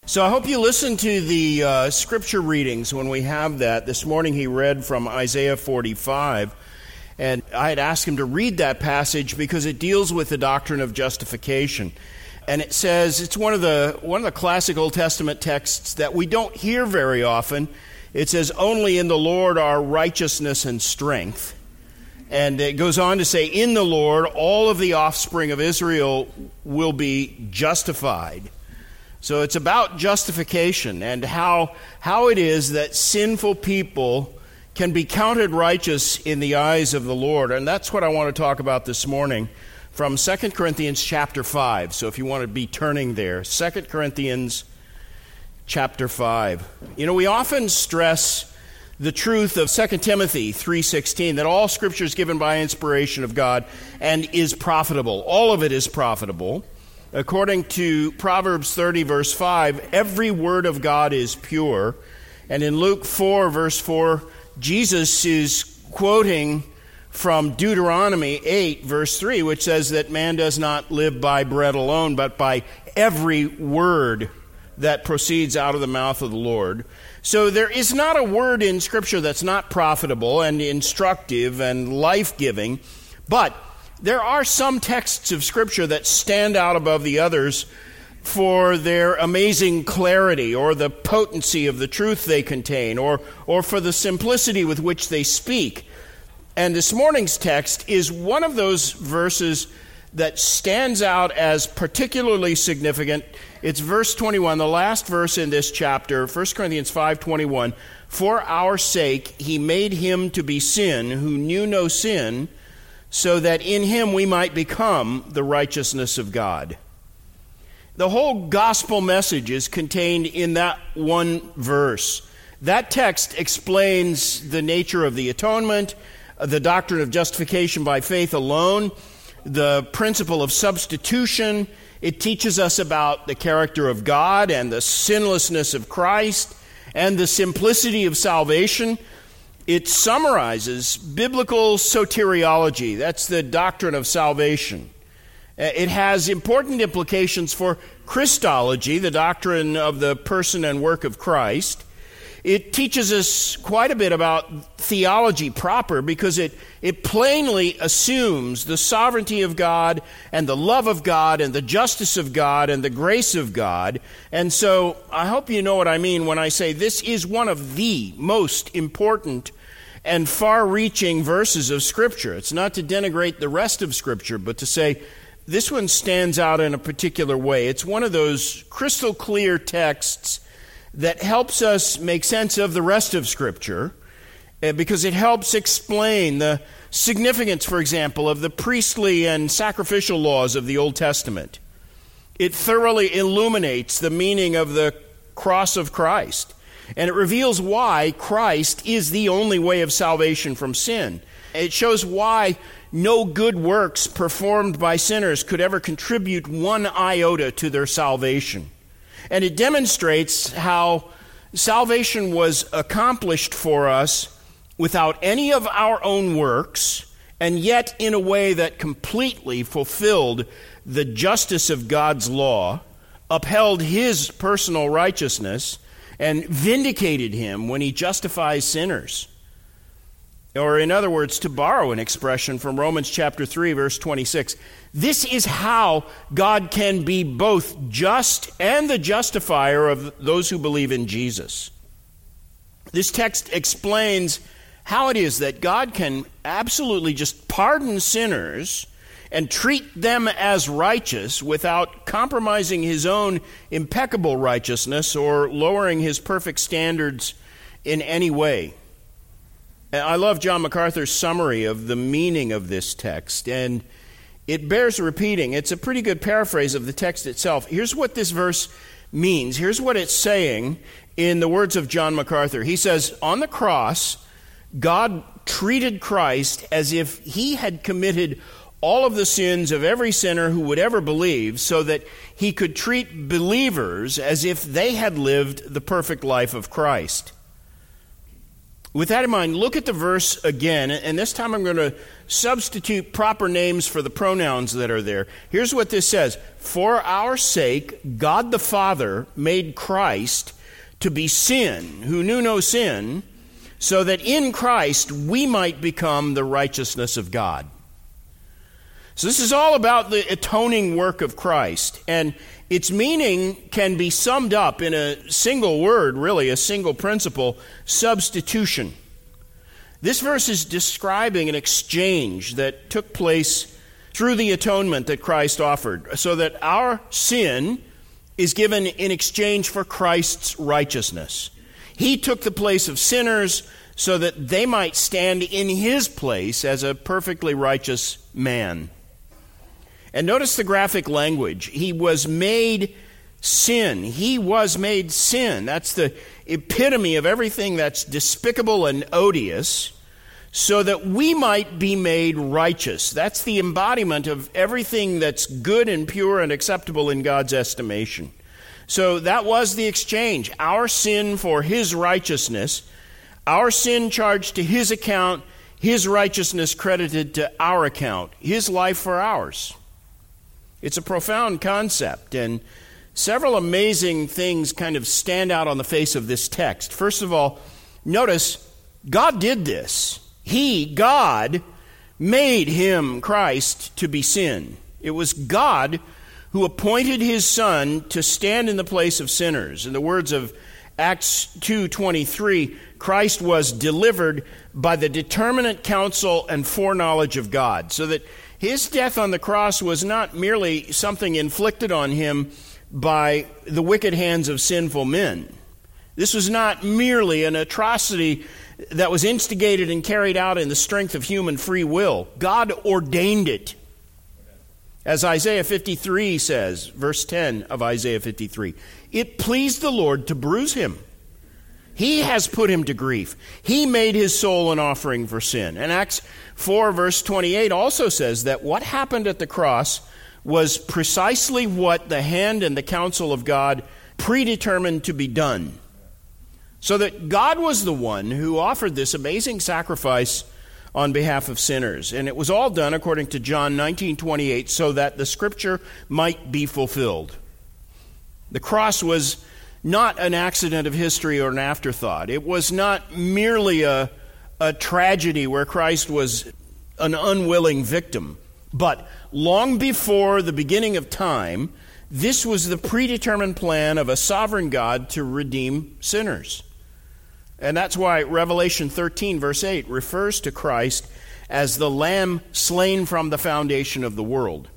So I hope you listen to the scripture readings when we have that. This morning he read from Isaiah 45, and I had asked him to read that passage because it deals with the doctrine of justification. And it says, it's one of the classic Old Testament texts that we don't hear very often. It says, "Only in the Lord are righteousness and strength." And it goes on to say, "In the Lord all of the offspring of Israel will be justified." So it's about justification and how it is that sinful people can be counted righteous in the eyes of the Lord. And that's what I want to talk about this morning from 2 Corinthians chapter 5. So if you want to be turning there, 2 Corinthians chapter 5. You know, we often stress the truth of 2 Timothy 3:16, that all Scripture is given by inspiration of God and is profitable. All of it is profitable. According to Proverbs 30, verse 5, every word of God is pure. And in Luke 4, verse 4, Jesus is quoting from Deuteronomy 8, verse 3, which says that man does not live by bread alone, but by every word that proceeds out of the mouth of the Lord. So there is not a word in Scripture that's not profitable and instructive and life-giving, but there are some texts of Scripture that stand out above the others for their amazing clarity or the potency of the truth they contain or for the simplicity with which they speak. And this morning's text is one of those verses that stands out as particularly significant. It's verse 21, the last verse in this chapter, 1 Corinthians 5:21. "For our sake he made him to be sin who knew no sin, so that in him we might become the righteousness of God." The whole gospel message is contained in that one verse. That text explains the nature of the atonement, the doctrine of justification by faith alone, the principle of substitution. It teaches us about the character of God and the sinlessness of Christ and the simplicity of salvation. It summarizes biblical soteriology. That's the doctrine of salvation. It has important implications for Christology, the doctrine of the person and work of Christ. It teaches us quite a bit about theology proper because it plainly assumes the sovereignty of God and the love of God and the justice of God and the grace of God. And so I hope you know what I mean when I say this is one of the most important and far-reaching verses of Scripture. It's not to denigrate the rest of Scripture, but to say this one stands out in a particular way. It's one of those crystal clear texts that helps us make sense of the rest of Scripture because it helps explain the significance, for example, of the priestly and sacrificial laws of the Old Testament. It thoroughly illuminates the meaning of the cross of Christ, and it reveals why Christ is the only way of salvation from sin. It shows why no good works performed by sinners could ever contribute one iota to their salvation. And it demonstrates how salvation was accomplished for us without any of our own works, and yet in a way that completely fulfilled the justice of God's law, upheld his personal righteousness, and vindicated him when he justifies sinners. Or in other words, to borrow an expression from Romans chapter 3, verse 26, this is how God can be both just and the justifier of those who believe in Jesus. This text explains how it is that God can absolutely just pardon sinners and treat them as righteous without compromising his own impeccable righteousness or lowering his perfect standards in any way. And I love John MacArthur's summary of the meaning of this text, and it bears repeating. It's a pretty good paraphrase of the text itself. Here's what this verse means. Here's what it's saying in the words of John MacArthur. He says, on the cross, God treated Christ as if he had committed all of the sins of every sinner who would ever believe, so that he could treat believers as if they had lived the perfect life of Christ. With that in mind, look at the verse again, and this time I'm going to substitute proper names for the pronouns that are there. Here's what this says. For our sake, God the Father made Christ to be sin, who knew no sin, so that in Christ we might become the righteousness of God. So this is all about the atoning work of Christ, and its meaning can be summed up in a single word, really, a single principle: substitution. This verse is describing an exchange that took place through the atonement that Christ offered, so that our sin is given in exchange for Christ's righteousness. He took the place of sinners so that they might stand in his place as a perfectly righteous man. And notice the graphic language. He was made sin. He was made sin. That's the epitome of everything that's despicable and odious, so that we might be made righteous. That's the embodiment of everything that's good and pure and acceptable in God's estimation. So that was the exchange. Our sin for his righteousness, our sin charged to his account, his righteousness credited to our account, his life for ours. It's a profound concept, and several amazing things kind of stand out on the face of this text. First of all, notice God did this. He, God, made him, Christ, to be sin. It was God who appointed his Son to stand in the place of sinners. In the words of Acts 2:23, Christ was delivered by the determinate counsel and foreknowledge of God, so that his death on the cross was not merely something inflicted on him by the wicked hands of sinful men. This was not merely an atrocity that was instigated and carried out in the strength of human free will. God ordained it. As Isaiah 53 says, verse 10 of Isaiah 53, it pleased the Lord to bruise him. He has put him to grief. He made his soul an offering for sin. And Acts 4 verse 28 also says that what happened at the cross was precisely what the hand and the counsel of God predetermined to be done. So that God was the one who offered this amazing sacrifice on behalf of sinners. And it was all done according to John 19:28, so that the scripture might be fulfilled. The cross was not an accident of history or an afterthought. It was not merely a tragedy where Christ was an unwilling victim. But long before the beginning of time, this was the predetermined plan of a sovereign God to redeem sinners. And that's why Revelation 13, verse 8, refers to Christ as the Lamb slain from the foundation of the world.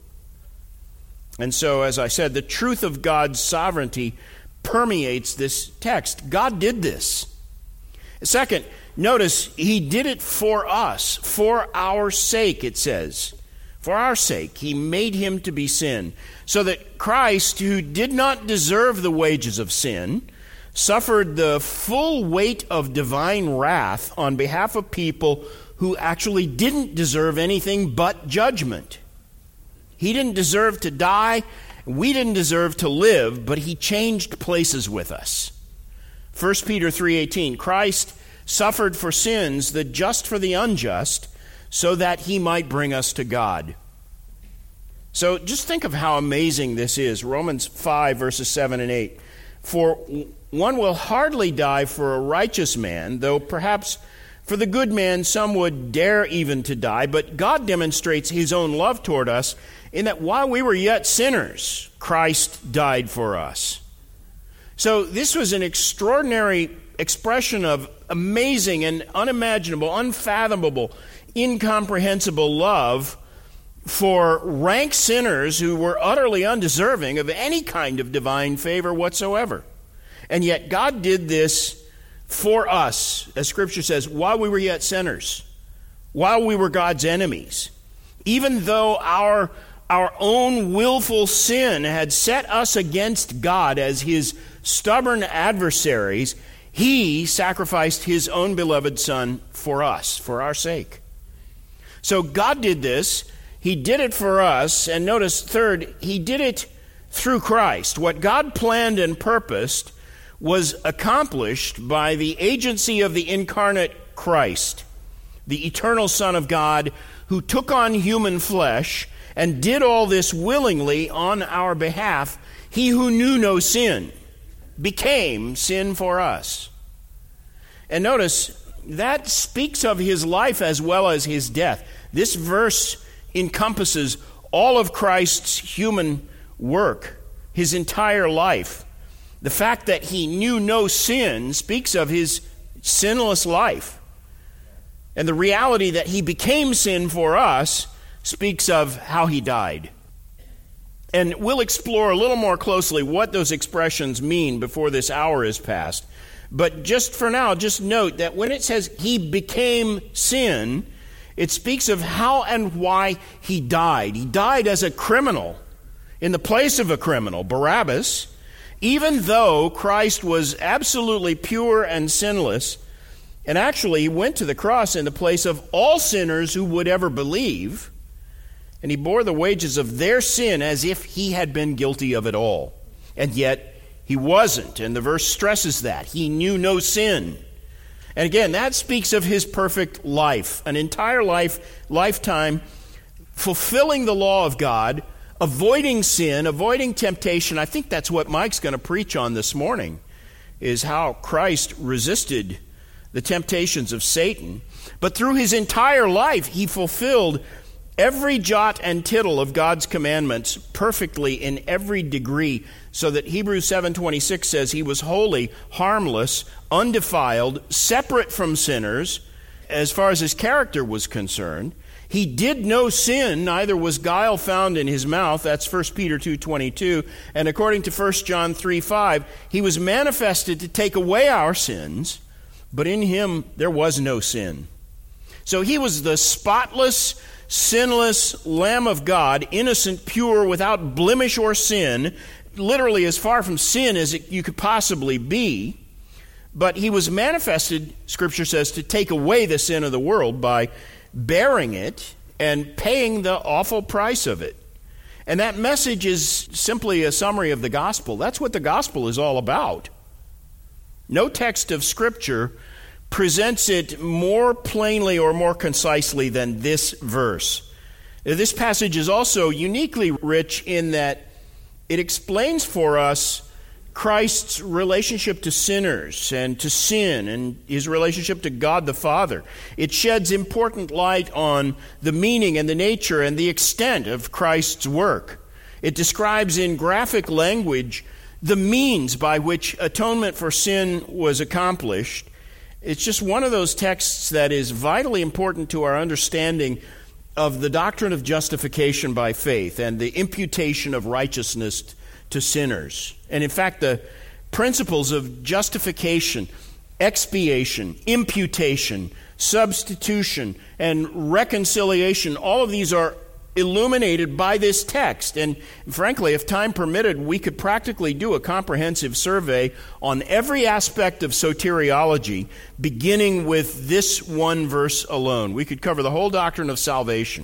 And so, as I said, the truth of God's sovereignty permeates this text. God did this. Second, notice he did it for us, for our sake, it says. For our sake, he made him to be sin, so that Christ, who did not deserve the wages of sin, suffered the full weight of divine wrath on behalf of people who actually didn't deserve anything but judgment. He didn't deserve to die. We didn't deserve to live, but he changed places with us. 1 Peter 3:18, Christ suffered for sins, the just for the unjust, so that he might bring us to God. So just think of how amazing this is. Romans 5, verses 7 and 8. For one will hardly die for a righteous man, though perhaps for the good man some would dare even to die. But God demonstrates his own love toward us in that while we were yet sinners, Christ died for us. So this was an extraordinary expression of amazing and unimaginable, unfathomable, incomprehensible love for rank sinners who were utterly undeserving of any kind of divine favor whatsoever. And yet God did this for us, as Scripture says, while we were yet sinners, while we were God's enemies. Even though our own willful sin had set us against God as his stubborn adversaries, he sacrificed his own beloved Son for us, for our sake. So God did this. He did it for us. And notice, third, he did it through Christ. What God planned and purposed was accomplished by the agency of the incarnate Christ, the eternal Son of God, who took on human flesh and did all this willingly on our behalf. He who knew no sin became sin for us. And notice, that speaks of his life as well as his death. This verse encompasses all of Christ's human work, his entire life. The fact that he knew no sin speaks of his sinless life. And the reality that he became sin for us speaks of how he died. And we'll explore a little more closely what those expressions mean before this hour is past. But just for now, just note that when it says he became sin, it speaks of how and why he died. He died as a criminal, in the place of a criminal, Barabbas. Even though Christ was absolutely pure and sinless, and actually he went to the cross in the place of all sinners who would ever believe, and he bore the wages of their sin as if he had been guilty of it all. And yet he wasn't, and the verse stresses that. He knew no sin. And again, that speaks of his perfect life, an entire lifetime fulfilling the law of God, avoiding sin, avoiding temptation. I think that's what Mike's going to preach on this morning, is how Christ resisted the temptations of Satan. But through his entire life, he fulfilled every jot and tittle of God's commandments perfectly in every degree, so that Hebrews 7:26 says he was holy, harmless, undefiled, separate from sinners as far as his character was concerned. He did no sin, neither was guile found in his mouth. That's 1 Peter 2:22. And according to 1 John 3:5, he was manifested to take away our sins, but in him there was no sin. So he was the spotless, sinless Lamb of God, innocent, pure, without blemish or sin, literally as far from sin as you could possibly be. But he was manifested, Scripture says, to take away the sin of the world by bearing it and paying the awful price of it. And that message is simply a summary of the gospel. That's what the gospel is all about. No text of Scripture presents it more plainly or more concisely than this verse. This passage is also uniquely rich in that it explains for us Christ's relationship to sinners and to sin and his relationship to God the Father. It sheds important light on the meaning and the nature and the extent of Christ's work. It describes in graphic language the means by which atonement for sin was accomplished. It's just one of those texts that is vitally important to our understanding of the doctrine of justification by faith and the imputation of righteousness to sinners. And in fact, the principles of justification, expiation, imputation, substitution, and reconciliation, all of these are illuminated by this text. And frankly, if time permitted, we could practically do a comprehensive survey on every aspect of soteriology, beginning with this one verse alone. We could cover the whole doctrine of salvation.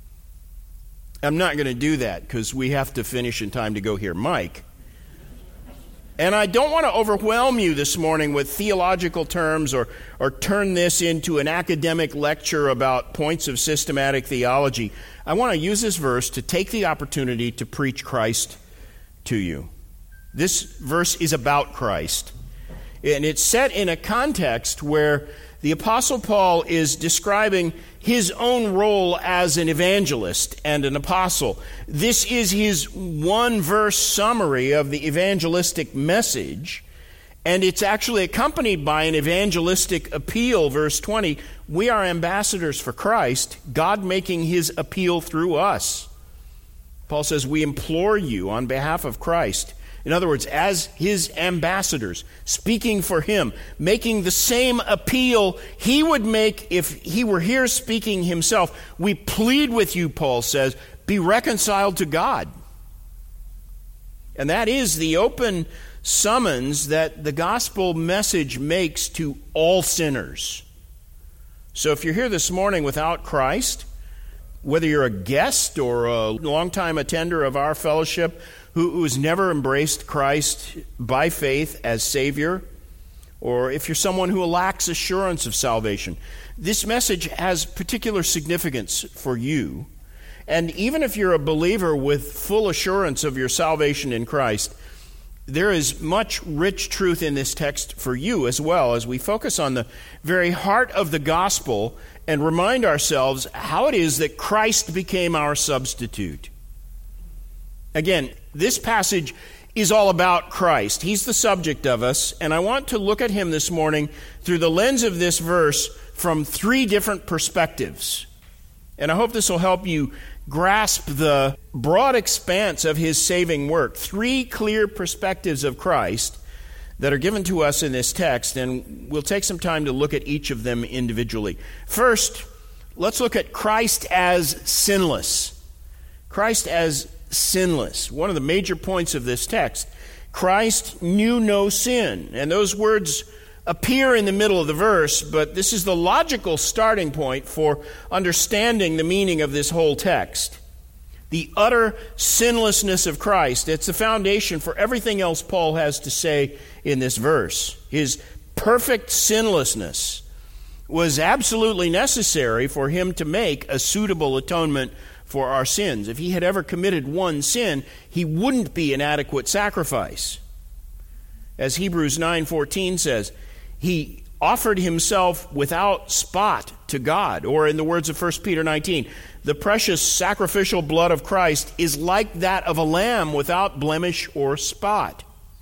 I'm not going to do that because we have to finish in time to go hear Mike. And I don't want to overwhelm you this morning with theological terms or turn this into an academic lecture about points of systematic theology. I want to use this verse to take the opportunity to preach Christ to you. This verse is about Christ. And it's set in a context where the Apostle Paul is describing his own role as an evangelist and an apostle. This is his one-verse summary of the evangelistic message, and it's actually accompanied by an evangelistic appeal, verse 20. We are ambassadors for Christ, God making his appeal through us. Paul says, we implore you on behalf of Christ. In other words, as his ambassadors, speaking for him, making the same appeal he would make if he were here speaking himself. We plead with you, Paul says, be reconciled to God. And that is the open summons that the gospel message makes to all sinners. So if you're here this morning without Christ, whether you're a guest or a longtime attender of our fellowship who has never embraced Christ by faith as Savior, or if you're someone who lacks assurance of salvation, this message has particular significance for you. And even if you're a believer with full assurance of your salvation in Christ, there is much rich truth in this text for you as well, as we focus on the very heart of the gospel and remind ourselves how it is that Christ became our substitute. Again, this passage is all about Christ. He's the subject of us, and I want to look at him this morning through the lens of this verse from three different perspectives. And I hope this will help you grasp the broad expanse of his saving work. Three clear perspectives of Christ that are given to us in this text, and we'll take some time to look at each of them individually. First, let's look at Christ as sinless. Christ as sinless. One of the major points of this text. Christ knew no sin. And those words appear in the middle of the verse, but this is the logical starting point for understanding the meaning of this whole text. The utter sinlessness of Christ. It's the foundation for everything else Paul has to say in this verse. His perfect sinlessness was absolutely necessary for him to make a suitable atonement for our sins. If he had ever committed one sin, he wouldn't be an adequate sacrifice. As Hebrews 9:14 says, he offered himself without spot to God. Or in the words of 1 Peter 19, the precious sacrificial blood of Christ is like that of a lamb without blemish or spot.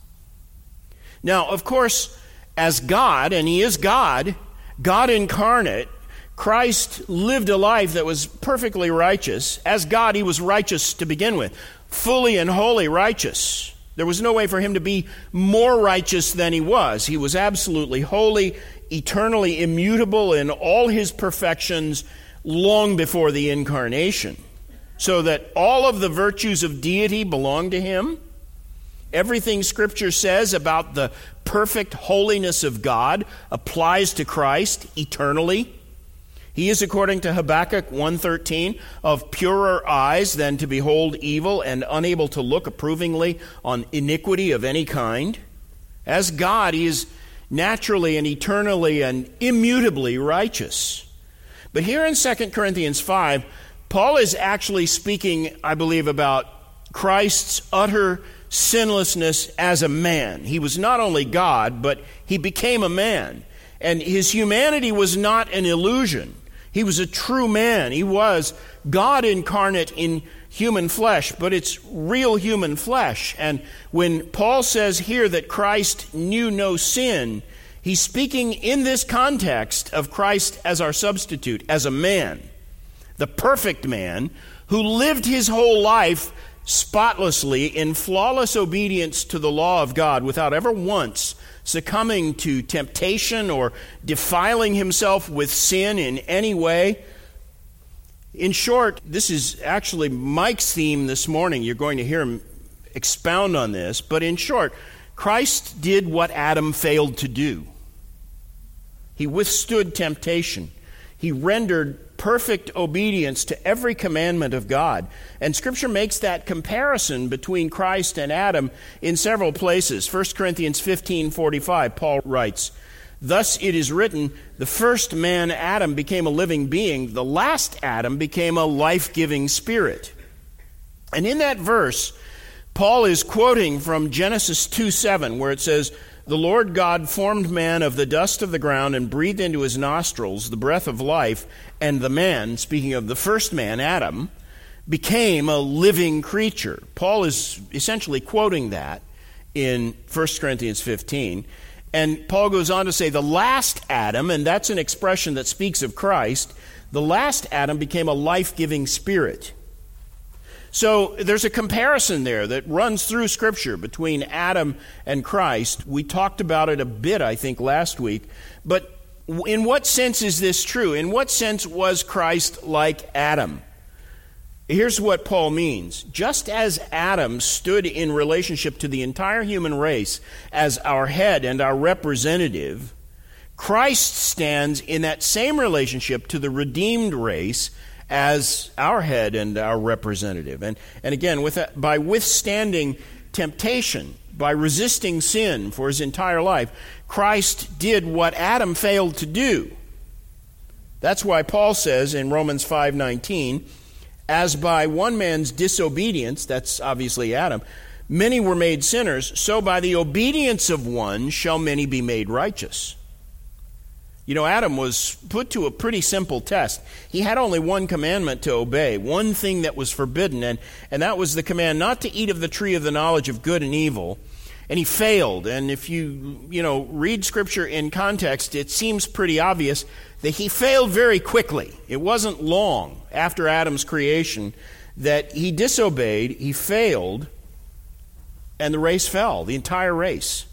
Now, of course, as God, and he is God, God incarnate, Christ lived a life that was perfectly righteous. As God, he was righteous to begin with, fully and wholly righteous. There was no way for him to be more righteous than he was. He was absolutely holy, eternally immutable in all his perfections long before the incarnation. So that all of the virtues of deity belong to him. Everything Scripture says about the perfect holiness of God applies to Christ eternally. He is, according to Habakkuk 1:13, of purer eyes than to behold evil and unable to look approvingly on iniquity of any kind. As God, he is naturally and eternally and immutably righteous. But here in 2 Corinthians 5, Paul is actually speaking, I believe, about Christ's utter sinlessness as a man. He was not only God, but he became a man. And his humanity was not an illusion. He was a true man. He was God incarnate in human flesh, but it's real human flesh. And when Paul says here that Christ knew no sin, he's speaking in this context of Christ as our substitute, as a man, the perfect man who lived his whole life spotlessly in flawless obedience to the law of God without ever once succumbing to temptation or defiling himself with sin in any way. In short, this is actually Mike's theme this morning. You're going to hear him expound on this. But in short, Christ did what Adam failed to do. He withstood temptation. He rendered perfect obedience to every commandment of God. And Scripture makes that comparison between Christ and Adam in several places. 1 Corinthians 15:45, Paul writes, "Thus it is written, the first man, Adam, became a living being. The last Adam became a life-giving spirit." And in that verse, Paul is quoting from Genesis 2:7, where it says, "The Lord God formed man of the dust of the ground and breathed into his nostrils the breath of life, and the man," speaking of the first man, Adam, "became a living creature." Paul is essentially quoting that in 1 Corinthians 15. And Paul goes on to say the last Adam, and that's an expression that speaks of Christ, the last Adam became a life-giving spirit. So there's a comparison there that runs through Scripture between Adam and Christ. We talked about it a bit, I think, last week. But in what sense is this true? In what sense was Christ like Adam? Here's what Paul means. Just as Adam stood in relationship to the entire human race as our head and our representative, Christ stands in that same relationship to the redeemed race as our head and our representative. And again, by withstanding temptation, by resisting sin for his entire life, Christ did what Adam failed to do. That's why Paul says in Romans 5:19, as by one man's disobedience, that's obviously Adam, many were made sinners, so by the obedience of one shall many be made righteous. You know, Adam was put to a pretty simple test. He had only one commandment to obey, one thing that was forbidden, and that was the command not to eat of the tree of the knowledge of good and evil. And he failed. And if you read Scripture in context, it seems pretty obvious that he failed very quickly. It wasn't long after Adam's creation that he disobeyed, he failed, and the race fell, the entire race.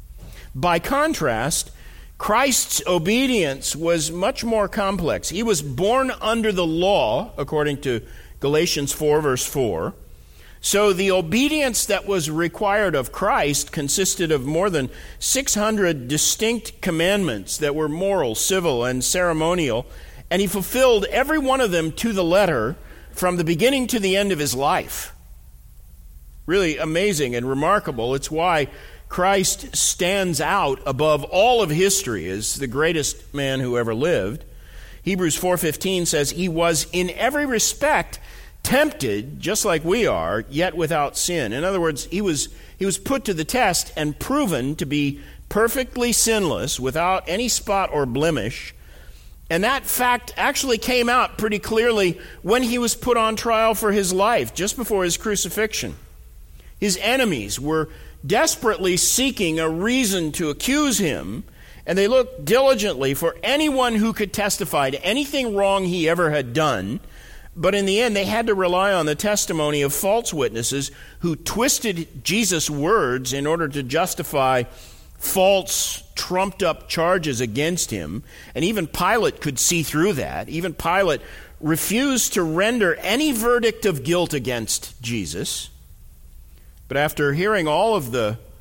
By contrast, Christ's obedience was much more complex. He was born under the law, according to Galatians 4, verse 4. So the obedience that was required of Christ consisted of more than 600 distinct commandments that were moral, civil, and ceremonial, and he fulfilled every one of them to the letter from the beginning to the end of his life. Really amazing and remarkable. It's why Christ stands out above all of history as the greatest man who ever lived. Hebrews 4:15 says, he was in every respect tempted, just like we are, yet without sin. In other words, he was put to the test and proven to be perfectly sinless, without any spot or blemish. And that fact actually came out pretty clearly when he was put on trial for his life, just before his crucifixion. His enemies were desperately seeking a reason to accuse him, and they looked diligently for anyone who could testify to anything wrong he ever had done. But in the end, they had to rely on the testimony of false witnesses who twisted Jesus' words in order to justify false, trumped-up charges against him. And even Pilate could see through that. Even Pilate refused to render any verdict of guilt against Jesus. But after hearing all of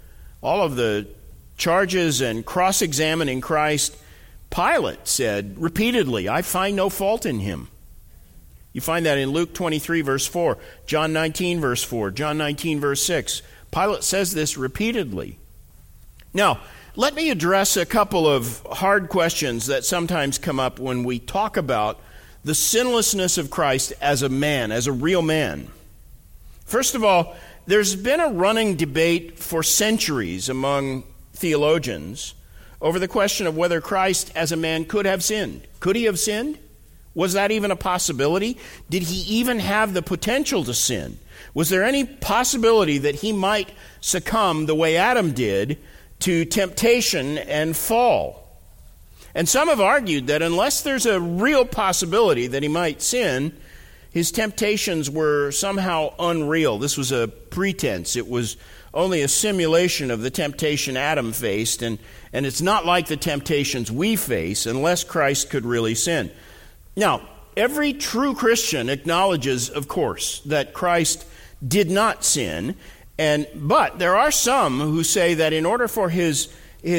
the charges and cross-examining Christ, Pilate said repeatedly, I find no fault in him. You find that in Luke 23, verse 4, John 19, verse 4, John 19, verse 6. Pilate says this repeatedly. Now, let me address a couple of hard questions that sometimes come up when we talk about the sinlessness of Christ as a man, as a real man. First of all, there's been a running debate for centuries among theologians over the question of whether Christ as a man could have sinned. Could he have sinned? Was that even a possibility? Did he even have the potential to sin? Was there any possibility that he might succumb the way Adam did to temptation and fall? And some have argued that unless there's a real possibility that he might sin, his temptations were somehow unreal. This was a pretense. It was only a simulation of the temptation Adam faced, and it's not like the temptations we face unless Christ could really sin. Now, every true Christian acknowledges, of course, that Christ did not sin, but there are some who say that in order for his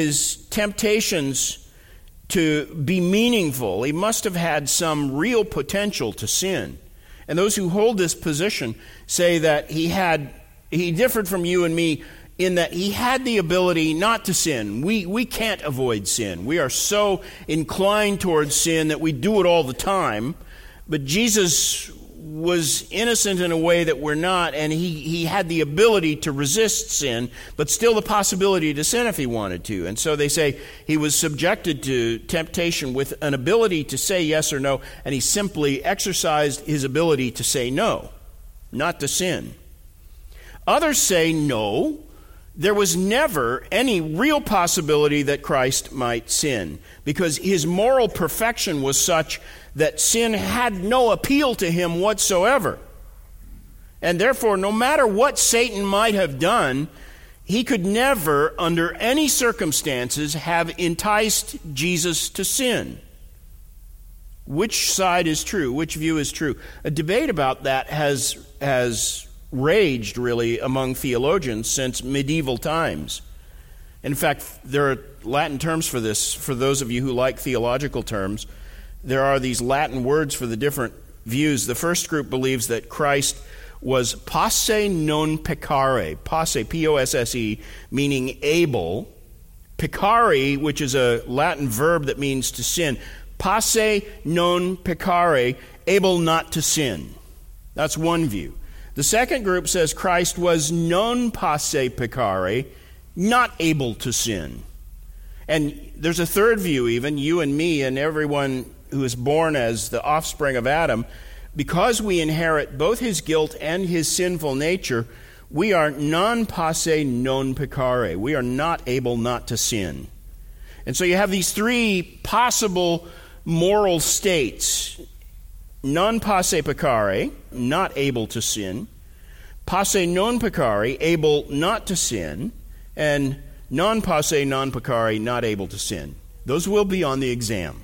temptations to be meaningful, he must have had some real potential to sin. And those who hold this position say that he differed from you and me in that he had the ability not to sin. We can't avoid sin. We are so inclined towards sin that we do it all the time. But Jesus was innocent in a way that we're not, and he had the ability to resist sin, but still the possibility to sin if he wanted to. And so they say he was subjected to temptation with an ability to say yes or no, and he simply exercised his ability to say no, not to sin. Others say no. There was never any real possibility that Christ might sin, because his moral perfection was such that sin had no appeal to him whatsoever. And therefore, no matter what Satan might have done, he could never, under any circumstances, have enticed Jesus to sin. Which side is true? Which view is true? A debate about that has raged, really, among theologians since medieval times. In fact, there are Latin terms for this. For those of you who like theological terms, there are these Latin words for the different views. The first group believes that Christ was posse non peccare. Posse, P-O-S-S-E, meaning able. Peccare, which is a Latin verb that means to sin. Posse non peccare, able not to sin. That's one view. The second group says Christ was non posse peccare, not able to sin. And there's a third view even, you and me and everyone who is born as the offspring of Adam, because we inherit both his guilt and his sinful nature, we are non posse non peccare. We are not able not to sin. And so you have these three possible moral states. Non posse peccare, not able to sin. Posse non peccare, able not to sin. And non posse non peccare, not able to sin. Those will be on the exam.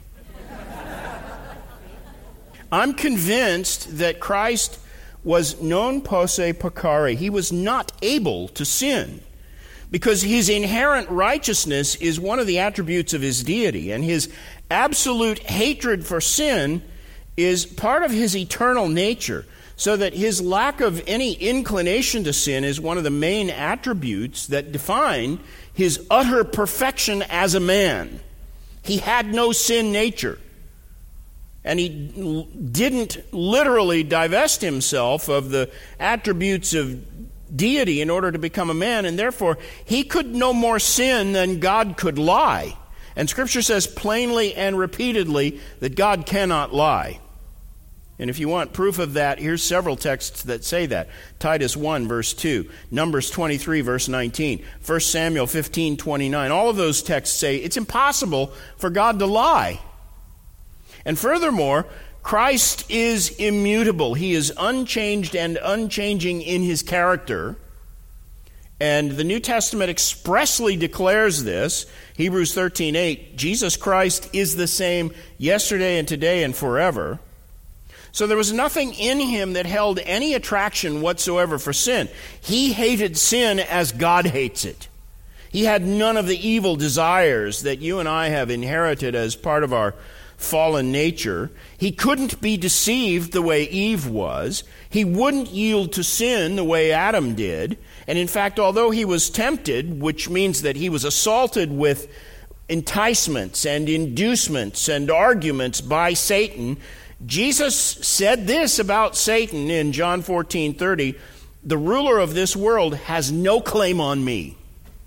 I'm convinced that Christ was non posse peccare. He was not able to sin because his inherent righteousness is one of the attributes of his deity, and his absolute hatred for sin is part of his eternal nature, so that his lack of any inclination to sin is one of the main attributes that define his utter perfection as a man. He had no sin nature. And he didn't literally divest himself of the attributes of deity in order to become a man, and therefore he could no more sin than God could lie. And Scripture says plainly and repeatedly that God cannot lie. And if you want proof of that, here's several texts that say that. Titus 1, verse 2. Numbers 23, verse 19. 1 Samuel 15, 29. All of those texts say it's impossible for God to lie. And furthermore, Christ is immutable. He is unchanged and unchanging in his character. And the New Testament expressly declares this. Hebrews 13:8, Jesus Christ is the same yesterday and today and forever. So there was nothing in him that held any attraction whatsoever for sin. He hated sin as God hates it. He had none of the evil desires that you and I have inherited as part of our fallen nature. He couldn't be deceived the way Eve was. He wouldn't yield to sin the way Adam did. And in fact, although he was tempted, which means that he was assaulted with enticements and inducements and arguments by Satan, Jesus said this about Satan in John 14:30, the ruler of this world has no claim on me.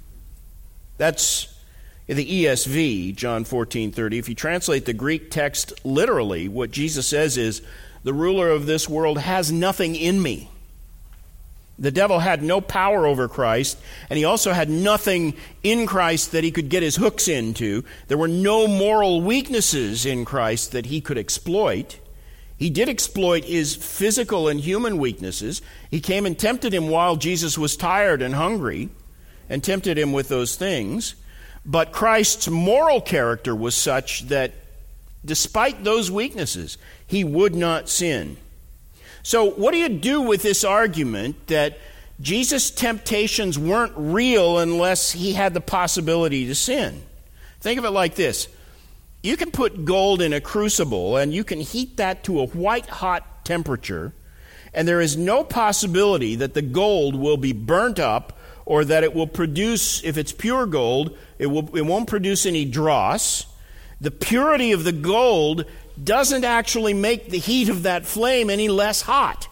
That's the ESV, John 14:30. If you translate the Greek text literally, what Jesus says is, the ruler of this world has nothing in me. The devil had no power over Christ, and he also had nothing in Christ that he could get his hooks into. There were no moral weaknesses in Christ that he could exploit. He did exploit his physical and human weaknesses. He came and tempted him while Jesus was tired and hungry, and tempted him with those things. But Christ's moral character was such that despite those weaknesses, he would not sin. So what do you do with this argument that Jesus' temptations weren't real unless he had the possibility to sin? Think of it like this. You can put gold in a crucible and you can heat that to a white-hot temperature, and there is no possibility that the gold will be burnt up or that it will produce, if it's pure gold, it won't produce any dross. The purity of the gold doesn't actually make the heat of that flame any less hot.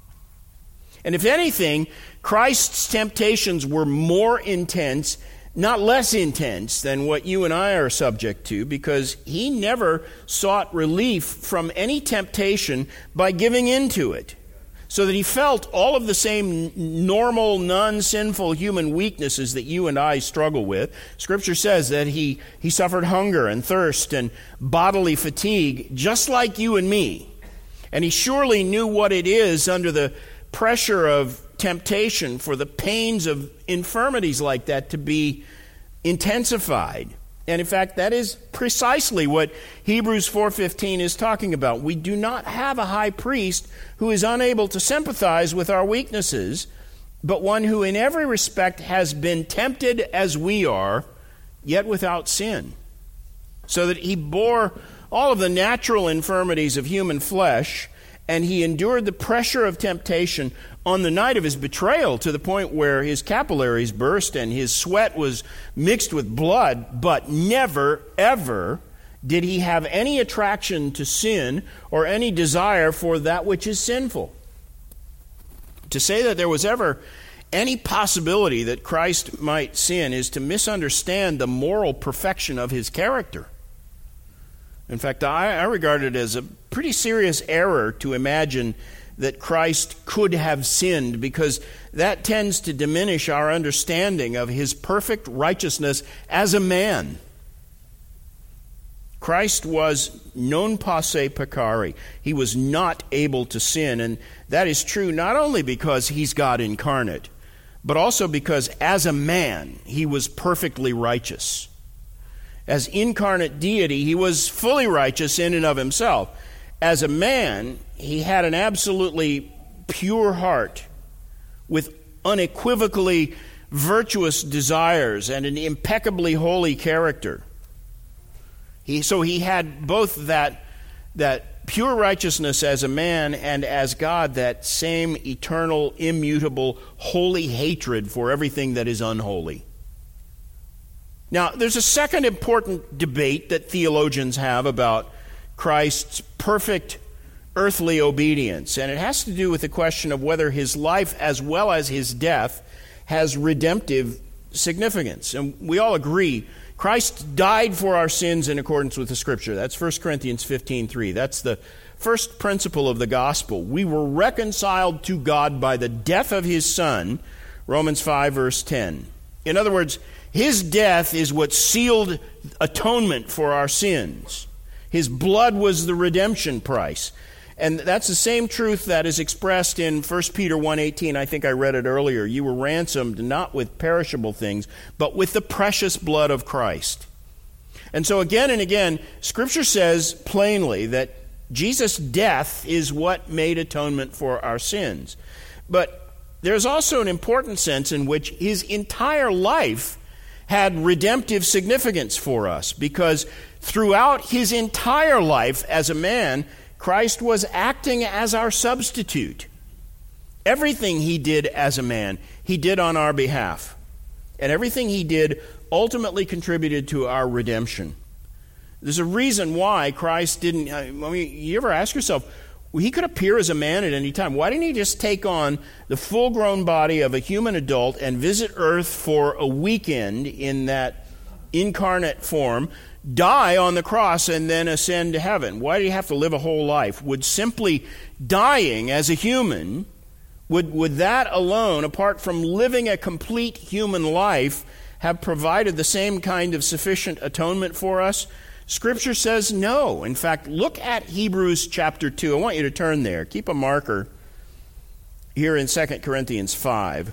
And if anything, Christ's temptations were more intense, not less intense than what you and I are subject to, because he never sought relief from any temptation by giving in to it. So that he felt all of the same normal, non-sinful human weaknesses that you and I struggle with. Scripture says that he suffered hunger and thirst and bodily fatigue, just like you and me. And he surely knew what it is under the pressure of temptation for the pains of infirmities like that to be intensified. And in fact, that is precisely what Hebrews 4:15 is talking about. We do not have a high priest who is unable to sympathize with our weaknesses, but one who in every respect has been tempted as we are, yet without sin. So that he bore all of the natural infirmities of human flesh, and he endured the pressure of temptation on the night of his betrayal to the point where his capillaries burst and his sweat was mixed with blood, but never, ever did he have any attraction to sin or any desire for that which is sinful. To say that there was ever any possibility that Christ might sin is to misunderstand the moral perfection of his character. In fact, I regard it as a pretty serious error to imagine that Christ could have sinned, because that tends to diminish our understanding of his perfect righteousness as a man. Christ was non posse peccari. He was not able to sin, and that is true not only because he's God incarnate, but also because as a man, he was perfectly righteous. As incarnate deity, he was fully righteous in and of himself. As a man, he had an absolutely pure heart with unequivocally virtuous desires and an impeccably holy character. So he had both that pure righteousness as a man and as God, that same eternal, immutable, holy hatred for everything that is unholy. Now, there's a second important debate that theologians have about Christ's perfect earthly obedience, and it has to do with the question of whether his life as well as his death has redemptive significance. And we all agree Christ died for our sins in accordance with the Scripture. That's 1 Corinthians 15:3. That's the first principle of the gospel. We were reconciled to God by the death of his Son, Romans 5, verse 10. In other words, his death is what sealed atonement for our sins. His blood was the redemption price. And that's the same truth that is expressed in 1 Peter 1:18. I think I read it earlier. You were ransomed not with perishable things, but with the precious blood of Christ. And so again and again, Scripture says plainly that Jesus' death is what made atonement for our sins. But there's also an important sense in which his entire life had redemptive significance for us, because throughout his entire life as a man, Christ was acting as our substitute. Everything he did as a man, he did on our behalf. And everything he did ultimately contributed to our redemption. There's a reason why Christ didn't, you ever ask yourself, he could appear as a man at any time. Why didn't he just take on the full-grown body of a human adult and visit Earth for a weekend in that incarnate form, die on the cross, and then ascend to heaven? Why did he have to live a whole life? Would simply dying as a human, would that alone, apart from living a complete human life, have provided the same kind of sufficient atonement for us? Scripture says no. In fact, look at Hebrews chapter 2. I want you to turn there. Keep a marker here in 2 Corinthians 5.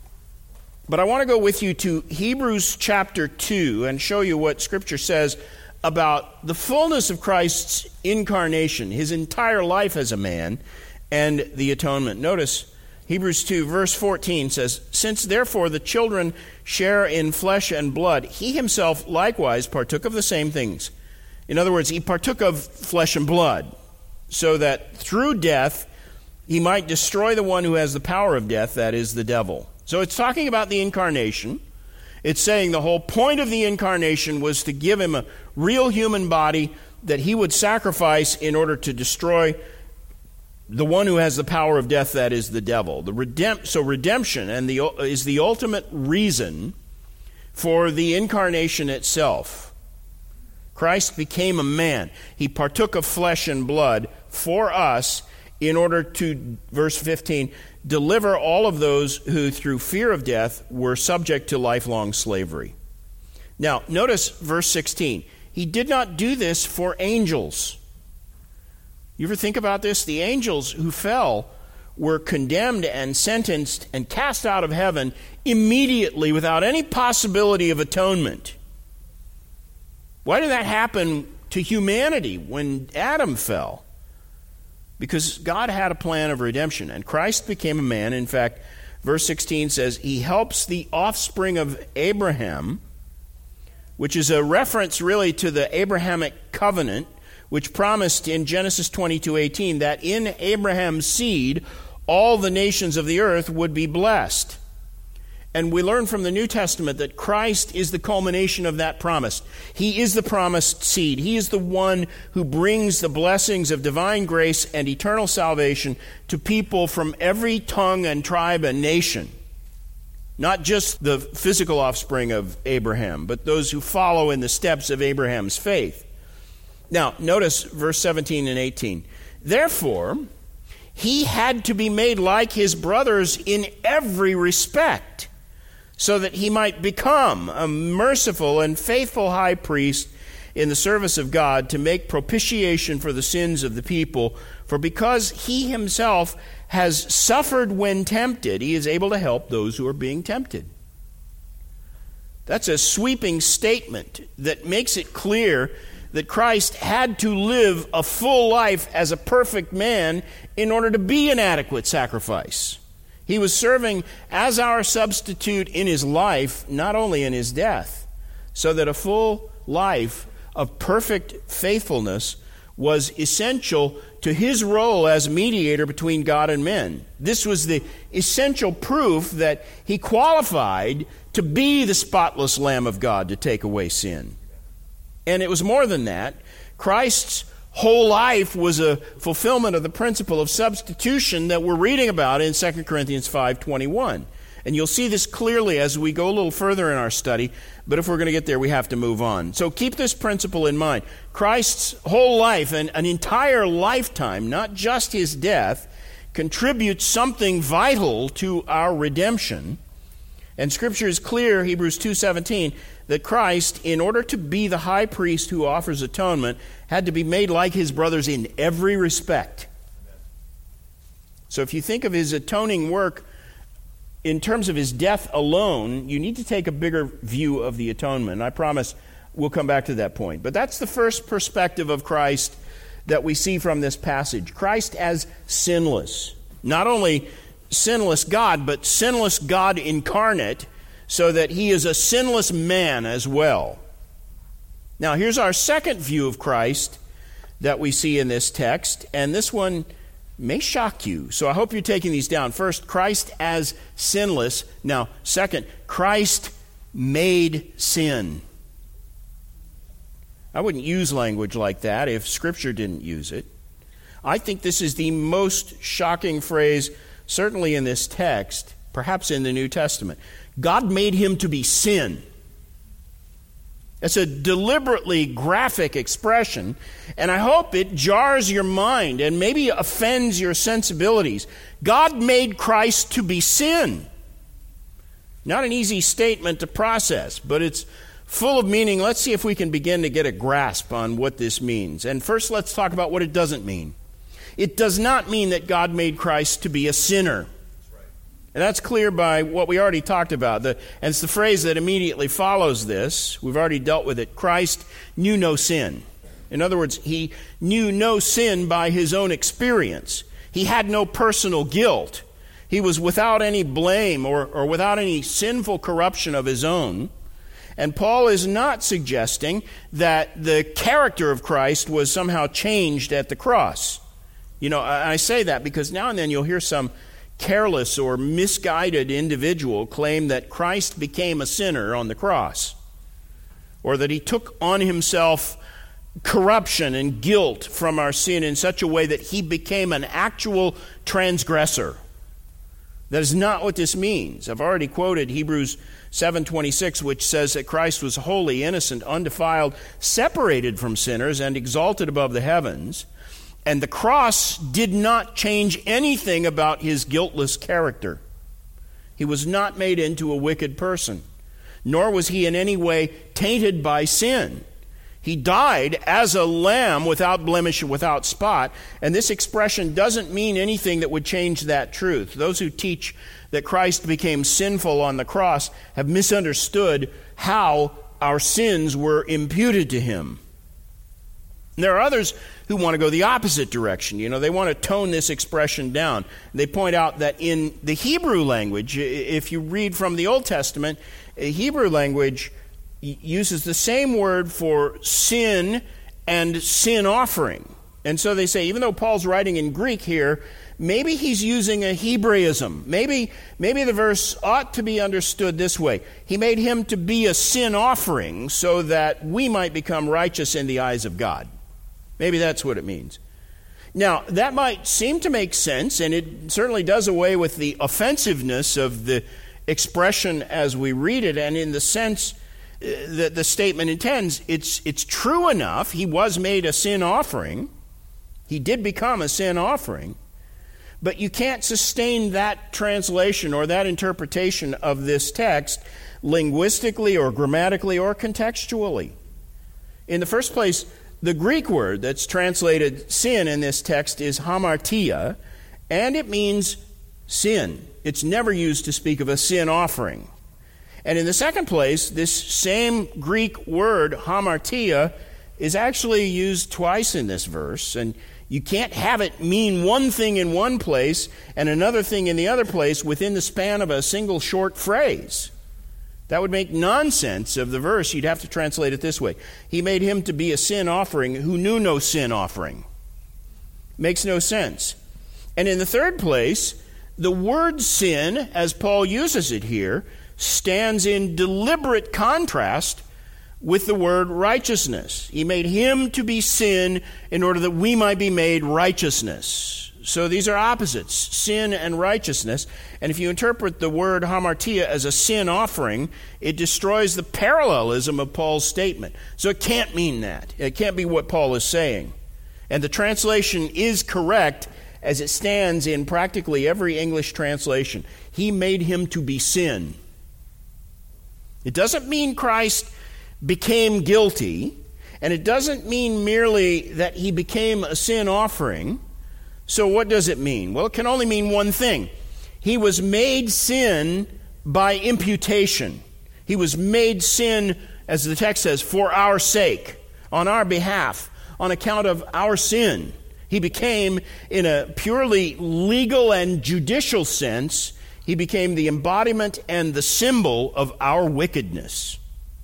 But I want to go with you to Hebrews chapter 2 and show you what Scripture says about the fullness of Christ's incarnation, his entire life as a man, and the atonement. Notice Hebrews 2, verse 14 says, "Since therefore the children share in flesh and blood, he himself likewise partook of the same things." In other words, he partook of flesh and blood, so that through death he might destroy the one who has the power of death, that is, the devil. So it's talking about the incarnation. It's saying the whole point of the incarnation was to give him a real human body that he would sacrifice in order to destroy the one who has the power of death, that is, the devil. So redemption is the ultimate reason for the incarnation itself. Christ became a man. He partook of flesh and blood for us in order to, verse 15, deliver all of those who through fear of death were subject to lifelong slavery. Now, notice verse 16. He did not do this for angels. You ever think about this? The angels who fell were condemned and sentenced and cast out of heaven immediately without any possibility of atonement. Why did that happen to humanity when Adam fell? Because God had a plan of redemption, and Christ became a man. In fact, verse 16 says, he helps the offspring of Abraham, which is a reference really to the Abrahamic covenant, which promised in Genesis 22:18 that in Abraham's seed all the nations of the earth would be blessed. And we learn from the New Testament that Christ is the culmination of that promise. He is the promised seed. He is the one who brings the blessings of divine grace and eternal salvation to people from every tongue and tribe and nation. Not just the physical offspring of Abraham, but those who follow in the steps of Abraham's faith. Now, notice verse 17 and 18. Therefore, he had to be made like his brothers in every respect, so that he might become a merciful and faithful high priest in the service of God to make propitiation for the sins of the people. For because he himself has suffered when tempted, he is able to help those who are being tempted. That's a sweeping statement that makes it clear that Christ had to live a full life as a perfect man in order to be an adequate sacrifice. He was serving as our substitute in his life, not only in his death, so that a full life of perfect faithfulness was essential to his role as mediator between God and men. This was the essential proof that he qualified to be the spotless Lamb of God to take away sin. And it was more than that. Christ's whole life was a fulfillment of the principle of substitution that we're reading about in 2 Corinthians 5:21. And you'll see this clearly as we go a little further in our study, but if we're going to get there, we have to move on. So keep this principle in mind. Christ's whole life, and an entire lifetime, not just his death, contributes something vital to our redemption. And Scripture is clear, Hebrews 2:17, that Christ, in order to be the high priest who offers atonement, had to be made like his brothers in every respect. So if you think of his atoning work in terms of his death alone, you need to take a bigger view of the atonement. I promise we'll come back to that point. But that's the first perspective of Christ that we see from this passage. Christ as sinless. Not only sinless God, but sinless God incarnate, so that he is a sinless man as well. Now, here's our second view of Christ that we see in this text, and this one may shock you. So I hope you're taking these down. First, Christ as sinless. Now, second, Christ made sin. I wouldn't use language like that if Scripture didn't use it. I think this is the most shocking phrase, certainly in this text, perhaps in the New Testament. God made him to be sin. It's a deliberately graphic expression, and I hope it jars your mind and maybe offends your sensibilities. God made Christ to be sin. Not an easy statement to process, but it's full of meaning. Let's see if we can begin to get a grasp on what this means. And first, let's talk about what it doesn't mean. It does not mean that God made Christ to be a sinner. And that's clear by what we already talked about. And it's the phrase that immediately follows this. We've already dealt with it. Christ knew no sin. In other words, he knew no sin by his own experience. He had no personal guilt. He was without any blame or without any sinful corruption of his own. And Paul is not suggesting that the character of Christ was somehow changed at the cross. You know, I say that because now and then you'll hear some careless or misguided individual claim that Christ became a sinner on the cross, or that he took on himself corruption and guilt from our sin in such a way that he became an actual transgressor. That is not what this means. I've already quoted Hebrews 7:26, which says that Christ was holy, innocent, undefiled, separated from sinners, and exalted above the heavens. And the cross did not change anything about his guiltless character. He was not made into a wicked person, nor was he in any way tainted by sin. He died as a lamb without blemish and without spot, and this expression doesn't mean anything that would change that truth. Those who teach that Christ became sinful on the cross have misunderstood how our sins were imputed to him. And there are others who want to go the opposite direction. You know, they want to tone this expression down. They point out that in the Hebrew language, if you read from the Old Testament, Hebrew language uses the same word for sin and sin offering. And so they say, even though Paul's writing in Greek here, maybe he's using a Hebraism. Maybe the verse ought to be understood this way. He made him to be a sin offering so that we might become righteous in the eyes of God. Maybe that's what it means. Now, that might seem to make sense, and it certainly does away with the offensiveness of the expression as we read it, and in the sense that the statement intends, it's true enough. He was made a sin offering. He did become a sin offering. But you can't sustain that translation or that interpretation of this text linguistically or grammatically or contextually. In the first place, the Greek word that's translated sin in this text is hamartia, and it means sin. It's never used to speak of a sin offering. And in the second place, this same Greek word, hamartia, is actually used twice in this verse, and you can't have it mean one thing in one place and another thing in the other place within the span of a single short phrase. That would make nonsense of the verse. You'd have to translate it this way. He made him to be a sin offering who knew no sin offering. Makes no sense. And in the third place, the word sin, as Paul uses it here, stands in deliberate contrast with the word righteousness. He made him to be sin in order that we might be made righteousness. So these are opposites, sin and righteousness. And if you interpret the word hamartia as a sin offering, it destroys the parallelism of Paul's statement. So it can't mean that. It can't be what Paul is saying. And the translation is correct as it stands in practically every English translation. He made him to be sin. It doesn't mean Christ became guilty, and it doesn't mean merely that he became a sin offering. So what does it mean? Well, it can only mean one thing. He was made sin by imputation. He was made sin, as the text says, for our sake, on our behalf, on account of our sin. He became, in a purely legal and judicial sense, he became the embodiment and the symbol of our wickedness.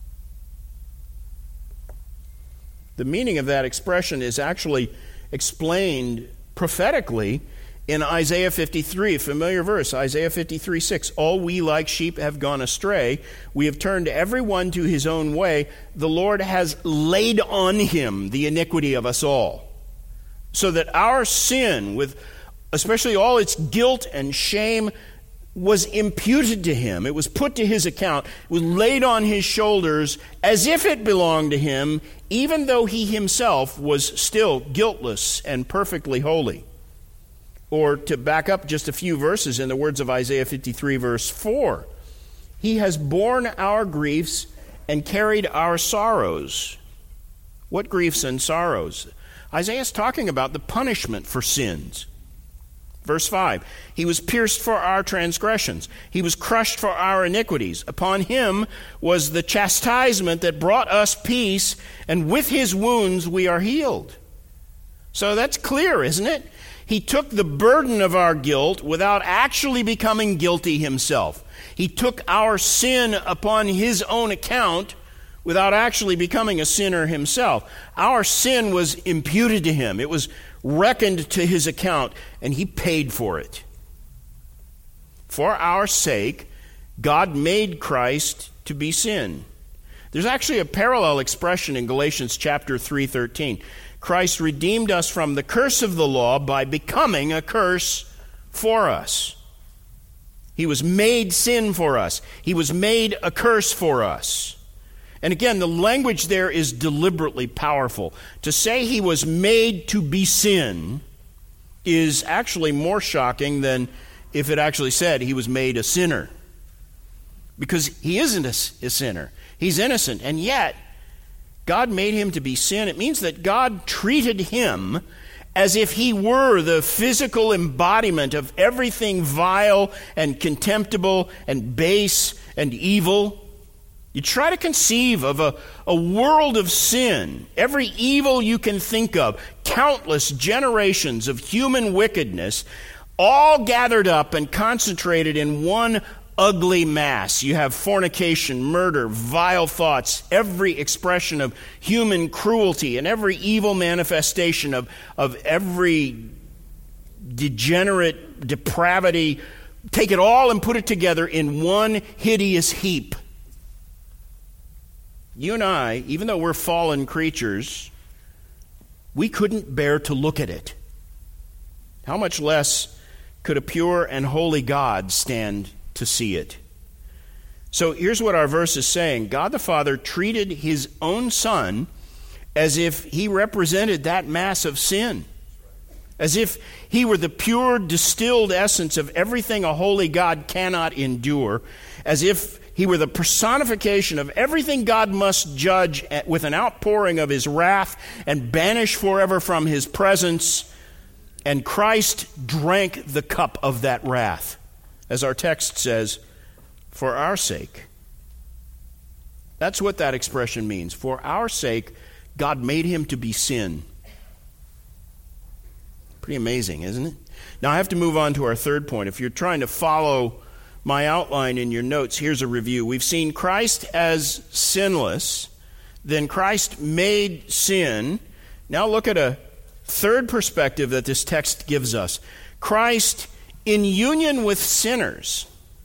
The meaning of that expression is actually explained prophetically in Isaiah 53, a familiar verse, Isaiah 53:6. All we like sheep have gone astray. We have turned every one to his own way. The Lord has laid on him the iniquity of us all. So that our sin, with especially all its guilt and shame, was imputed to him. It was put to his account. It was laid on his shoulders as if it belonged to him, even though he himself was still guiltless and perfectly holy. Or to back up just a few verses in the words of Isaiah 53, verse 4, he has borne our griefs and carried our sorrows. What griefs and sorrows? Isaiah is talking about the punishment for sins. Verse 5, he was pierced for our transgressions. He was crushed for our iniquities. Upon him was the chastisement that brought us peace, and with his wounds we are healed. So that's clear, isn't it? He took the burden of our guilt without actually becoming guilty himself. He took our sin upon his own account without actually becoming a sinner himself. Our sin was imputed to him. It was reckoned to his account, and he paid for it. For our sake, God made Christ to be sin. There's actually a parallel expression in Galatians chapter 3:13. Christ redeemed us from the curse of the law by becoming a curse for us. He was made sin for us. He was made a curse for us. And again, the language there is deliberately powerful. To say he was made to be sin is actually more shocking than if it actually said he was made a sinner. Because he isn't a sinner. He's innocent. And yet, God made him to be sin. It means that God treated him as if he were the physical embodiment of everything vile and contemptible and base and evil. You try to conceive of a world of sin, every evil you can think of, countless generations of human wickedness, all gathered up and concentrated in one ugly mass. You have fornication, murder, vile thoughts, every expression of human cruelty and every evil manifestation of every degenerate depravity. Take it all and put it together in one hideous heap. You and I, even though we're fallen creatures, we couldn't bear to look at it. How much less could a pure and holy God stand to see it? So here's what our verse is saying. God the Father treated his own Son as if he represented that mass of sin, as if he were the pure, distilled essence of everything a holy God cannot endure, as if he were the personification of everything God must judge with an outpouring of his wrath and banish forever from his presence. And Christ drank the cup of that wrath, as our text says, for our sake. That's what that expression means. For our sake, God made him to be sin. Pretty amazing, isn't it? Now I have to move on to our third point. If you're trying to follow my outline in your notes, here's a review. We've seen Christ as sinless, then Christ made sin. Now look at a third perspective that this text gives us. Christ in union with sinners.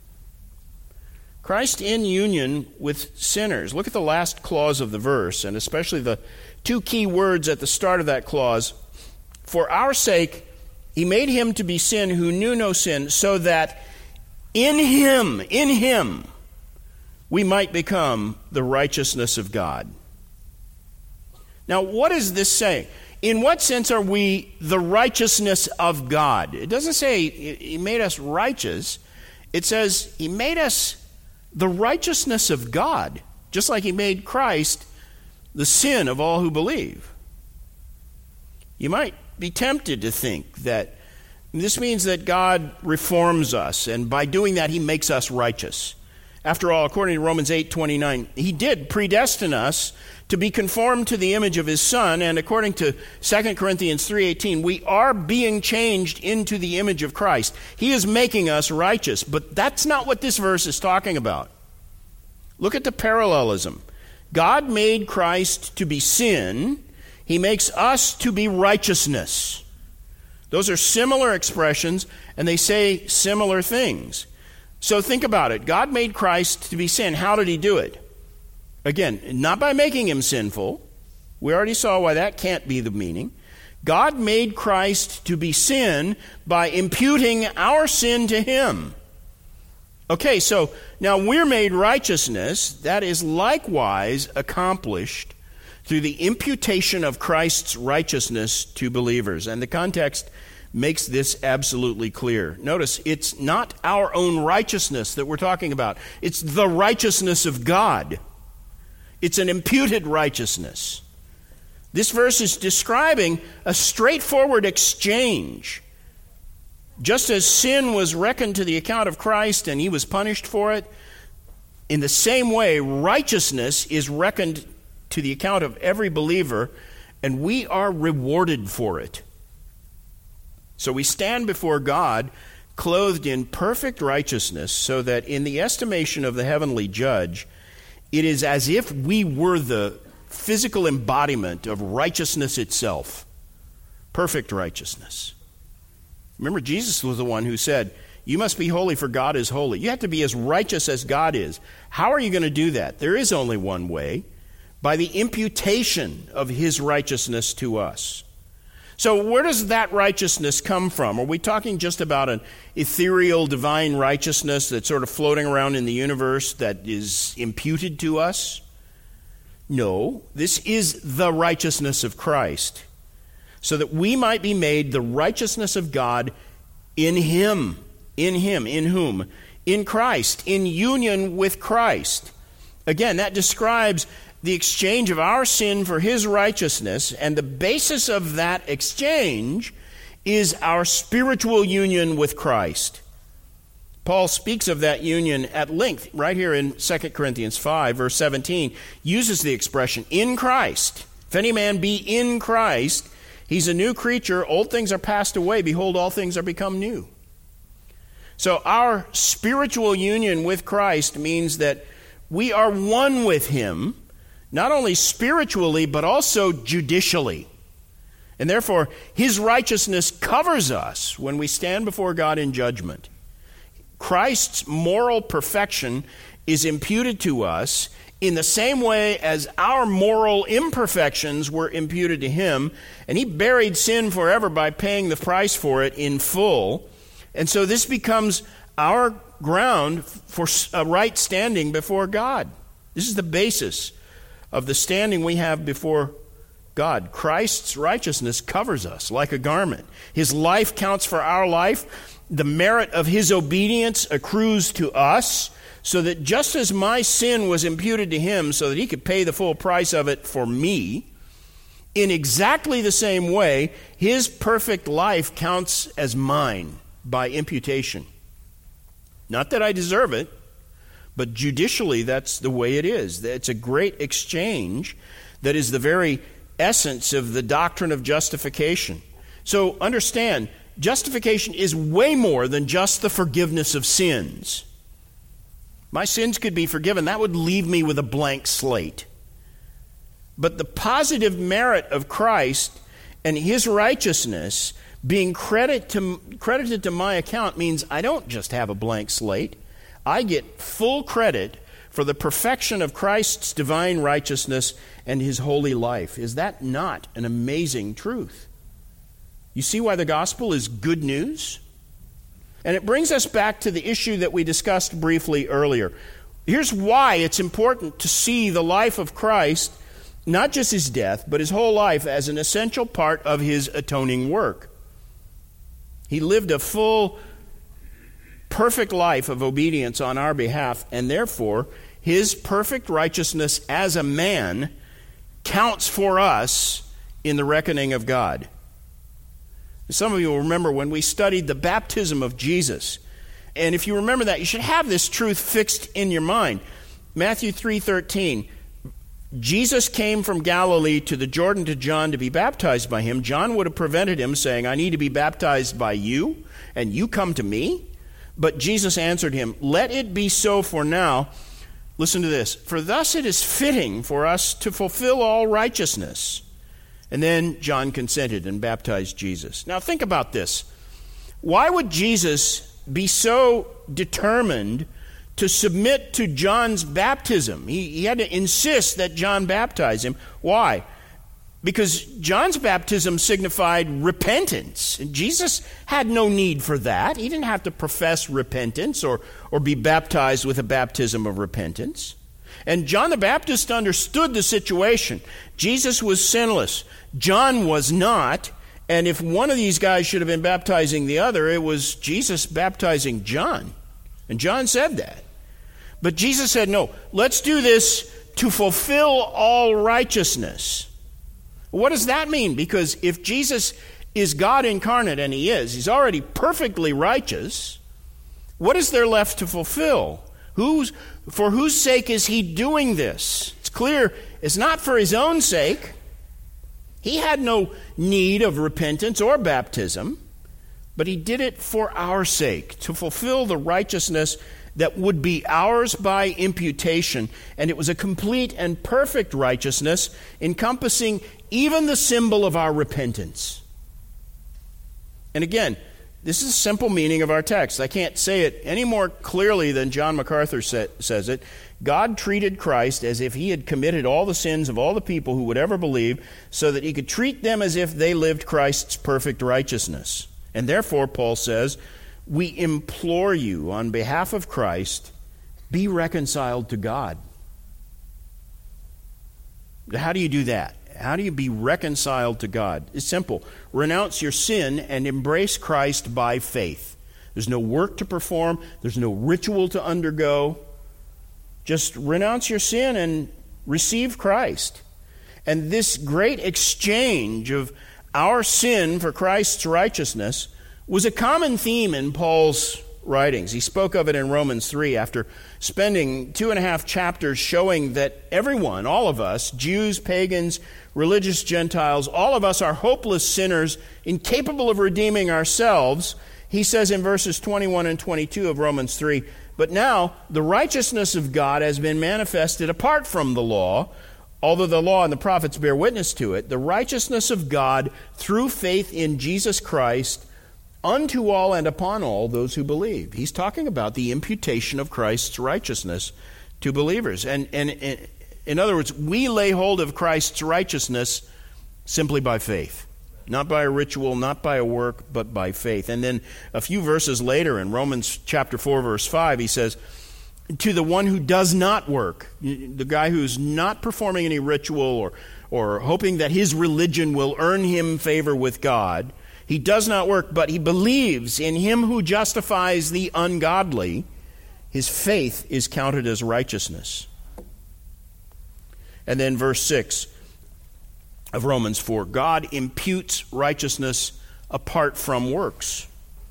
Christ in union with sinners. Look at the last clause of the verse, and especially the two key words at the start of that clause. For our sake, he made him to be sin who knew no sin, so that in him, we might become the righteousness of God. Now, what is this saying? In what sense are we the righteousness of God? It doesn't say he made us righteous. It says he made us the righteousness of God, just like he made Christ the sin of all who believe. You might be tempted to think that this means that God reforms us, and by doing that, he makes us righteous. After all, according to Romans 8:29, he did predestine us to be conformed to the image of his Son, and according to 2 Corinthians 3:18, we are being changed into the image of Christ. He is making us righteous, but that's not what this verse is talking about. Look at the parallelism. God made Christ to be sin. He makes us to be righteousness. Those are similar expressions, and they say similar things. So think about it. God made Christ to be sin. How did he do it? Again, not by making him sinful. We already saw why that can't be the meaning. God made Christ to be sin by imputing our sin to him. Okay, so now we're made righteousness. That is likewise accomplished through the imputation of Christ's righteousness to believers. And the context makes this absolutely clear. Notice, it's not our own righteousness that we're talking about. It's the righteousness of God. It's an imputed righteousness. This verse is describing a straightforward exchange. Just as sin was reckoned to the account of Christ and he was punished for it, in the same way, righteousness is reckoned to the account of every believer, and we are rewarded for it. So we stand before God clothed in perfect righteousness, so that in the estimation of the heavenly judge, it is as if we were the physical embodiment of righteousness itself. Perfect righteousness. Remember, Jesus was the one who said, you must be holy for God is holy. You have to be as righteous as God is. How are you going to do that? There is only one way, by the imputation of his righteousness to us. So where does that righteousness come from? Are we talking just about an ethereal divine righteousness that's sort of floating around in the universe that is imputed to us? No, this is the righteousness of Christ, so that we might be made the righteousness of God in him. In whom? In Christ, in union with Christ. Again, that describes the exchange of our sin for his righteousness, and the basis of that exchange is our spiritual union with Christ. Paul speaks of that union at length right here in 2 Corinthians 5, verse 17, uses the expression, in Christ. If any man be in Christ, he's a new creature. Old things are passed away. Behold, all things are become new. So our spiritual union with Christ means that we are one with him, not only spiritually, but also judicially. And therefore, his righteousness covers us when we stand before God in judgment. Christ's moral perfection is imputed to us in the same way as our moral imperfections were imputed to him, and he buried sin forever by paying the price for it in full. And so this becomes our ground for a right standing before God. This is the basis of the standing we have before God. Christ's righteousness covers us like a garment. His life counts for our life. The merit of his obedience accrues to us, so that just as my sin was imputed to him so that he could pay the full price of it for me, in exactly the same way, his perfect life counts as mine by imputation. Not that I deserve it, but judicially that's the way it is. It's a great exchange that is the very essence of the doctrine of justification. So understand, justification is way more than just the forgiveness of sins. My sins could be forgiven. That would leave me with a blank slate. But the positive merit of Christ and his righteousness being credited to my account means I don't just have a blank slate. I get full credit for the perfection of Christ's divine righteousness and his holy life. Is that not an amazing truth? You see why the gospel is good news? And it brings us back to the issue that we discussed briefly earlier. Here's why it's important to see the life of Christ, not just his death, but his whole life, as an essential part of his atoning work. He lived a full, perfect life of obedience on our behalf, and therefore his perfect righteousness as a man counts for us in the reckoning of God. Some of you will remember when we studied the baptism of Jesus. And if you remember that, you should have this truth fixed in your mind. Matthew 3:13, Jesus came from Galilee to the Jordan to John to be baptized by him. John would have prevented him, saying, I need to be baptized by you, and you come to me? But Jesus answered him, let it be so for now. Listen to this. For thus it is fitting for us to fulfill all righteousness. And then John consented and baptized Jesus. Now think about this. Why would Jesus be so determined to submit to John's baptism? He had to insist that John baptize him. Why? Because John's baptism signified repentance. And Jesus had no need for that. He didn't have to profess repentance or be baptized with a baptism of repentance. And John the Baptist understood the situation. Jesus was sinless. John was not. And if one of these guys should have been baptizing the other, it was Jesus baptizing John. And John said that. But Jesus said, no, let's do this to fulfill all righteousness. What does that mean? Because if Jesus is God incarnate, and he is, he's already perfectly righteous, what is there left to fulfill? For whose sake is he doing this? It's clear it's not for his own sake. He had no need of repentance or baptism, but he did it for our sake, to fulfill the righteousness that would be ours by imputation. And it was a complete and perfect righteousness, encompassing even the symbol of our repentance. And again, this is a simple meaning of our text. I can't say it any more clearly than John MacArthur says it. God treated Christ as if he had committed all the sins of all the people who would ever believe, so that he could treat them as if they lived Christ's perfect righteousness. And therefore, Paul says, we implore you on behalf of Christ, be reconciled to God. How do you do that? How do you be reconciled to God? It's simple. Renounce your sin and embrace Christ by faith. There's no work to perform. There's no ritual to undergo. Just renounce your sin and receive Christ. And this great exchange of our sin for Christ's righteousness was a common theme in Paul's writings. He spoke of it in Romans 3 after spending 2.5 chapters showing that everyone, all of us, Jews, pagans, religious Gentiles, all of us are hopeless sinners, incapable of redeeming ourselves. he says in verses 21 and 22 of Romans 3, "But now the righteousness of God has been manifested apart from the law, although the law and the prophets bear witness to it, the righteousness of God through faith in Jesus Christ unto all and upon all those who believe." He's talking about the imputation of Christ's righteousness to believers. And in other words, we lay hold of Christ's righteousness simply by faith. Not by a ritual, not by a work, but by faith. And then a few verses later in Romans chapter 4, verse 5, he says, to the one who does not work, the guy who's not performing any ritual or hoping that his religion will earn him favor with God, he does not work, but he believes in him who justifies the ungodly, his faith is counted as righteousness. And then verse 6 of Romans 4, God imputes righteousness apart from works.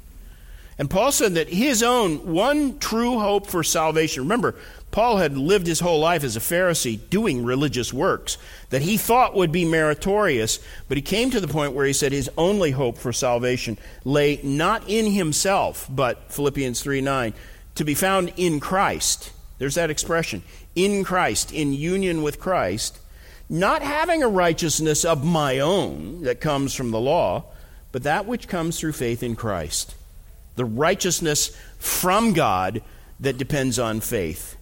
And Paul said that his own one true hope for salvation, remember, Paul had lived his whole life as a Pharisee doing religious works that he thought would be meritorious, but he came to the point where he said his only hope for salvation lay not in himself, but, Philippians 3:9, to be found in Christ. There's that expression, in Christ, in union with Christ, not having a righteousness of my own that comes from the law, but that which comes through faith in Christ. The righteousness from God that depends on faith.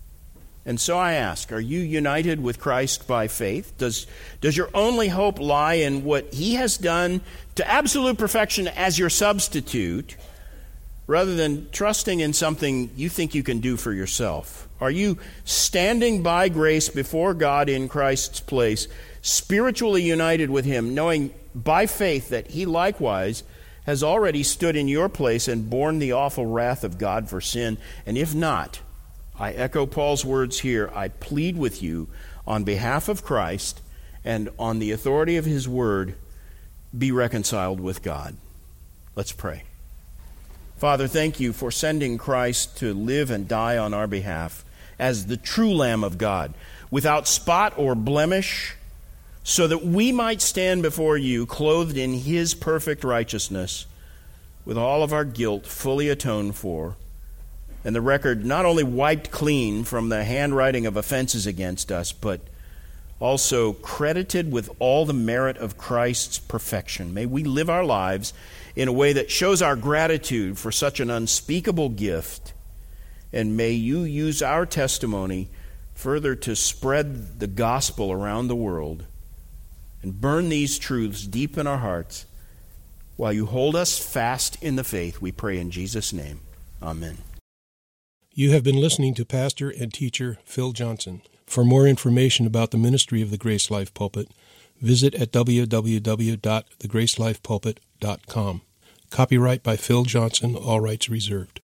And so I ask, are you united with Christ by faith? Does your only hope lie in what he has done to absolute perfection as your substitute, rather than trusting in something you think you can do for yourself? Are you standing by grace before God in Christ's place, spiritually united with him, knowing by faith that he likewise has already stood in your place and borne the awful wrath of God for sin? And if not, I echo Paul's words here. I plead with you on behalf of Christ and on the authority of his word, be reconciled with God. Let's pray. Father, thank you for sending Christ to live and die on our behalf as the true Lamb of God, without spot or blemish, so that we might stand before you clothed in his perfect righteousness, with all of our guilt fully atoned for, and the record not only wiped clean from the handwriting of offenses against us, but also credited with all the merit of Christ's perfection. May we live our lives in a way that shows our gratitude for such an unspeakable gift, and may you use our testimony further to spread the gospel around the world and burn these truths deep in our hearts while you hold us fast in the faith. We pray in Jesus' name. Amen. You have been listening to Pastor and Teacher Phil Johnson. For more information about the ministry of the Grace Life Pulpit, visit at www.thegracelifepulpit.com. Copyright by Phil Johnson, all rights reserved.